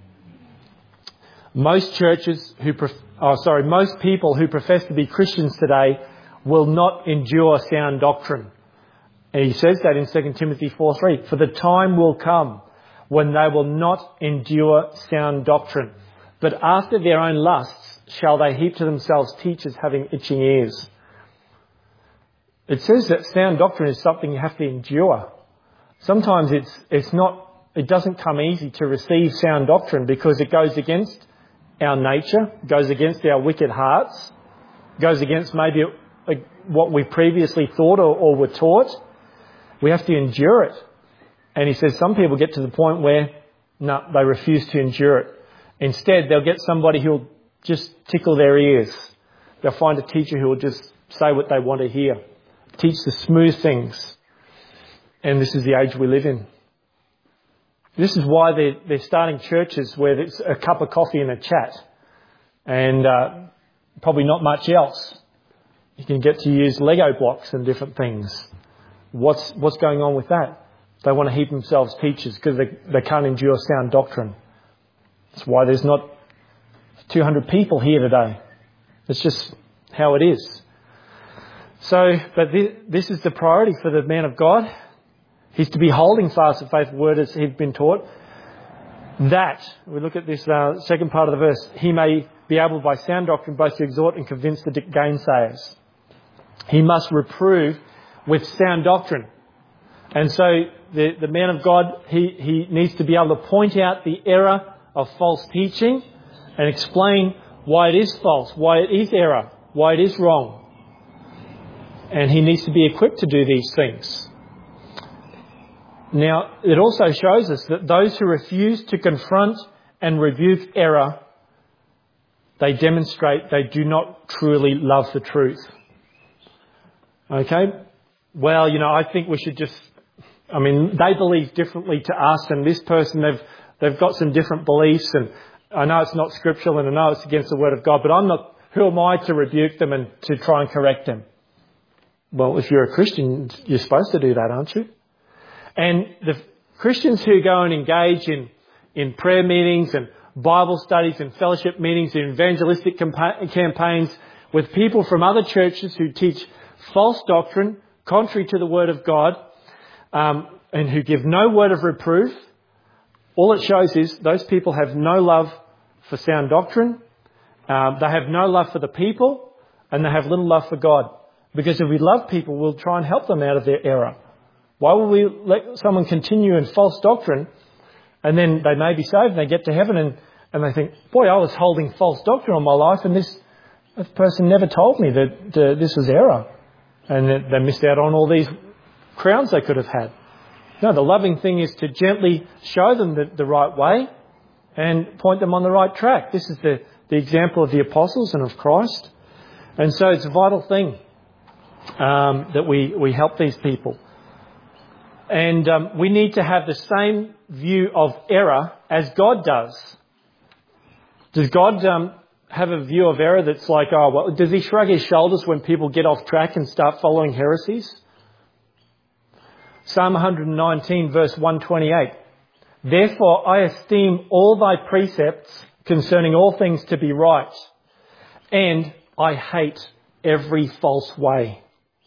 most churches who, pref- oh, sorry, most people who profess to be Christians today will not endure sound doctrine. And he says that in Second Timothy four three. For the time will come when they will not endure sound doctrine, but after their own lusts shall they heap to themselves teachers having itching ears. It says that sound doctrine is something you have to endure. Sometimes it's it's not, it doesn't come easy to receive sound doctrine because it goes against our nature, goes against our wicked hearts, goes against maybe what we previously thought or, or were taught. We have to endure it. And he says some people get to the point where, no, they refuse to endure it. Instead, they'll get somebody who'll just tickle their ears. They'll find a teacher who will just say what they want to hear, teach the smooth things. And this is the age we live in. This is why they're, they're starting churches where there's a cup of coffee and a chat. And uh, probably not much else. You can get to use Lego blocks and different things. What's what's going on with that? They want to heap themselves teachers because they, they can't endure sound doctrine. That's why there's not two hundred people here today. It's just how it is. So, but this, this is the priority for the man of God. He's to be holding fast the faithful word as he'd been taught. That, we look at this uh, second part of the verse, he may be able by sound doctrine both to exhort and convince the gainsayers. He must reprove with sound doctrine. And so the, the man of God, he, he needs to be able to point out the error of false teaching and explain why it is false, why it is error, why it is wrong. And he needs to be equipped to do these things. Now, it also shows us that those who refuse to confront and rebuke error, they demonstrate they do not truly love the truth. Okay? Well, you know, I think we should just, I mean, they believe differently to us, and this person, they've they've got some different beliefs, and I know it's not scriptural and I know it's against the Word of God, but I'm not, who am I to rebuke them and to try and correct them? Well, if you're a Christian, you're supposed to do that, aren't you? And the Christians who go and engage in, in prayer meetings and Bible studies and fellowship meetings and evangelistic campa- campaigns with people from other churches who teach false doctrine contrary to the Word of God, um, and who give no word of reproof, all it shows is those people have no love for sound doctrine, um, they have no love for the people, and they have little love for God. Because if we love people, we'll try and help them out of their error. Why will we let someone continue in false doctrine and then they may be saved and they get to heaven and, and they think, boy, I was holding false doctrine all my life and this, this person never told me that uh, this was error. And that they missed out on all these crowns they could have had. No, the loving thing is to gently show them the, the right way and point them on the right track. This is the, the example of the apostles and of Christ. And so it's a vital thing um, that we, we help these people. And um, we need to have the same view of error as God does. Does God um, have a view of error that's like, oh, well, does he shrug his shoulders when people get off track and start following heresies? Psalm one nineteen verse one twenty-eight. Therefore I esteem all thy precepts concerning all things to be right, and I hate every false way.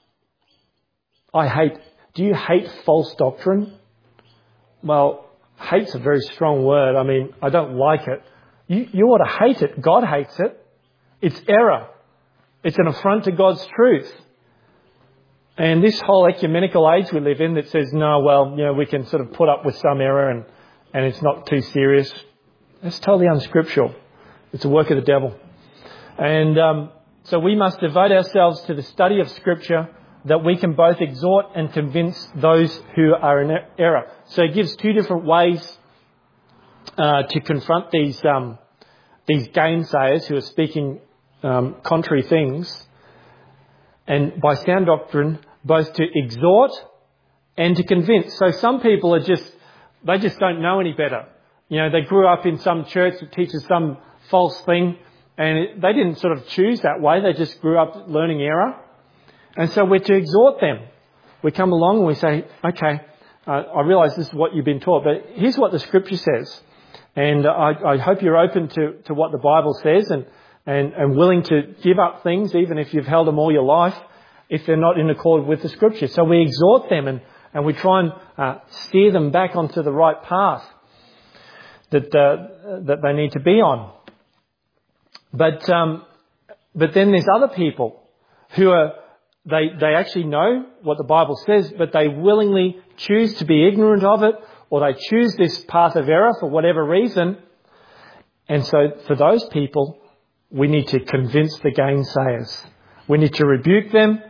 I hate. Do you hate false doctrine? Well, hate's a very strong word. I mean, I don't like it. you, you ought to hate it. God hates it. It's error. It's an affront to God's truth. And this whole ecumenical age we live in that says, no, well, you know, we can sort of put up with some error and, and it's not too serious. That's totally unscriptural. It's a work of the devil. And um, so we must devote ourselves to the study of Scripture that we can both exhort and convince those who are in error. So it gives two different ways uh, to confront these um, these gainsayers who are speaking um, contrary things. And by sound doctrine, both to exhort and to convince. So some people are just, they just don't know any better. You know, they grew up in some church that teaches some false thing, and it, they didn't sort of choose that way. They just grew up learning error. And so we're to exhort them. We come along and we say, okay, uh, I realise this is what you've been taught, but here's what the Scripture says. And I, I hope you're open to, to what the Bible says and, and, and willing to give up things, even if you've held them all your life, if they're not in accord with the Scripture. So we exhort them and, and we try and uh, steer them back onto the right path that uh, that they need to be on. But um, but then there's other people who are, they, they actually know what the Bible says, but they willingly choose to be ignorant of it, or they choose this path of error for whatever reason. And so for those people, we need to convince the gainsayers. We need to rebuke them.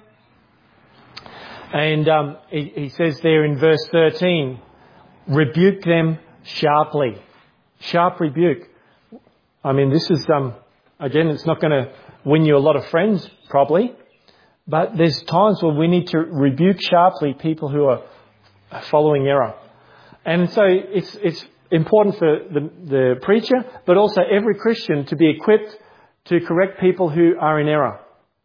And um, he, he says there in verse thirteen, rebuke them sharply. Sharp rebuke. I mean, this is, um, again, it's not going to win you a lot of friends, probably. But there's times where we need to rebuke sharply people who are following error. And so it's it's important for the, the preacher, but also every Christian to be equipped to correct people who are in error.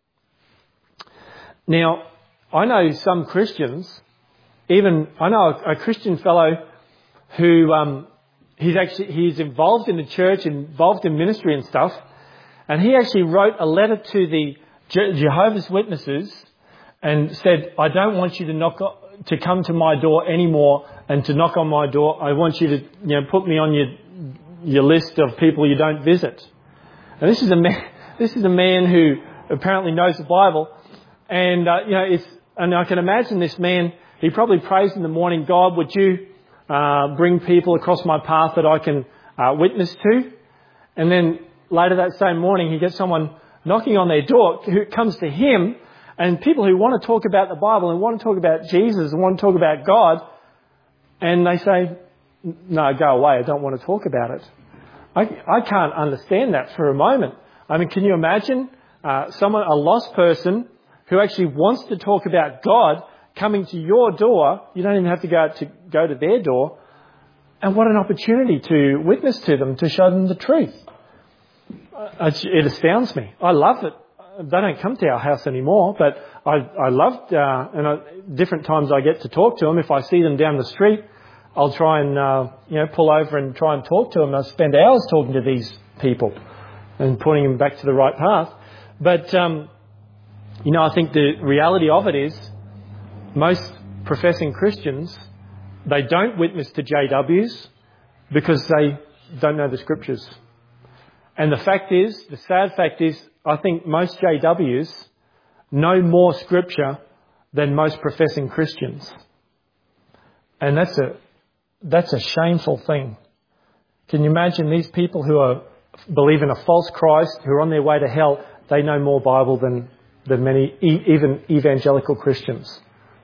Now, I know some Christians, even, I know a, a Christian fellow who, um, he's actually, he's involved in the church, involved in ministry and stuff, and he actually wrote a letter to the Je- Jehovah's Witnesses and said, I don't want you to knock, to come to my door anymore and to knock on my door. I want you to, you know, put me on your, your list of people you don't visit. And this is a man, this is a man who apparently knows the Bible. And, uh, you know, it's, and I can imagine this man, he probably prays in the morning, God, would you uh, bring people across my path that I can uh, witness to? And then later that same morning, he gets someone knocking on their door who comes to him, and people who want to talk about the Bible and want to talk about Jesus and want to talk about God, and they say, no, go away, I don't want to talk about it. I, I can't understand that for a moment. I mean, can you imagine uh, someone, a lost person, who actually wants to talk about God coming to your door? You don't even have to go out to go to their door. And what an opportunity to witness to them, to show them the truth. It astounds me. I love it. They don't come to our house anymore, but I, I loved, uh, and I, different times I get to talk to them. If I see them down the street, I'll try and, uh, you know, pull over and try and talk to them. I spend hours talking to these people and pointing them back to the right path. But, um, you know, I think the reality of it is most professing Christians, they don't witness to J Ws because they don't know the Scriptures. And the fact is, the sad fact is, I think most J Ws know more Scripture than most professing Christians. And that's a, that's a shameful thing. Can you imagine these people who are, believe in a false Christ, who are on their way to hell, they know more Bible than than many, even evangelical Christians.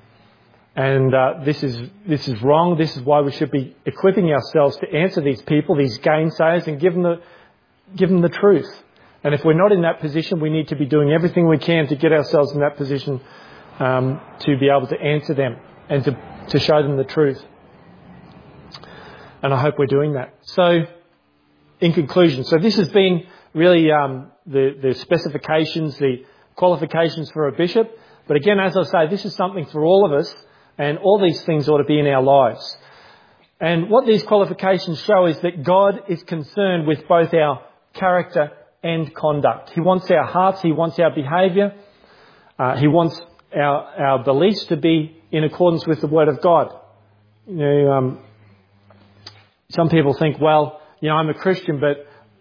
And uh, this is this is wrong. This is why we should be equipping ourselves to answer these people, these gainsayers, and give them the give them the truth. And if we're not in that position, we need to be doing everything we can to get ourselves in that position um, to be able to answer them and to, to show them the truth. And I hope we're doing that. So, in conclusion, so this has been really um, the, the specifications, the qualifications for a bishop. But again, as I say, this is something for all of us, and all these things ought to be in our lives. And what these qualifications show is that God is concerned with both our character and conduct. He wants our hearts, He wants our behaviour, uh, He wants our, our beliefs to be in accordance with the Word of God. You know, um, some people think, well, you know, I'm a Christian, but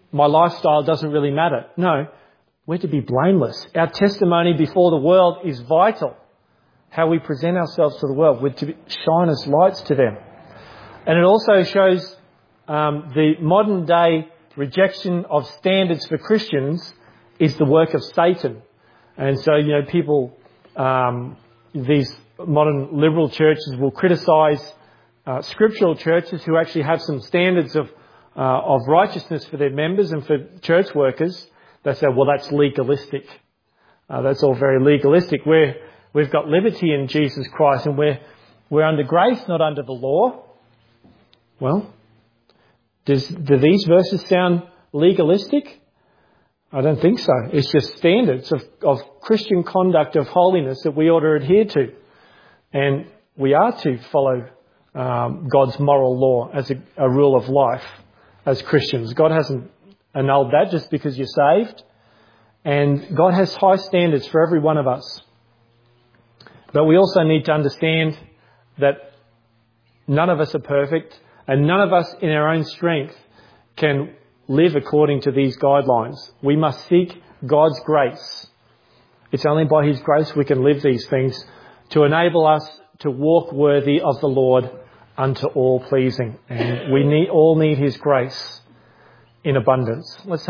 my lifestyle doesn't really matter. No, we're to be blameless. Our testimony before the world is vital. How we present ourselves to the world. We're to be, shine as lights to them. And it also shows um, the modern day rejection of standards for Christians is the work of Satan. And so, you know, people, um, these modern liberal churches will criticise uh, scriptural churches who actually have some standards of uh, of righteousness for their members and for church workers. They say, well, that's legalistic. Uh, that's all very legalistic. We're, we've got liberty in Jesus Christ and we're, we're under grace, not under the law. Well, does, do these verses sound legalistic? I don't think so. It's just standards of, of Christian conduct of holiness that we ought to adhere to. And we are to follow um, God's moral law as a, a rule of life as Christians. God hasn't annulled that just because you're saved. And God has high standards for every one of us. But we also need to understand that none of us are perfect and none of us in our own strength can live according to these guidelines. We must seek God's grace. It's only by His grace we can live these things to enable us to walk worthy of the Lord unto all pleasing. And we need, all need His grace in abundance. Let's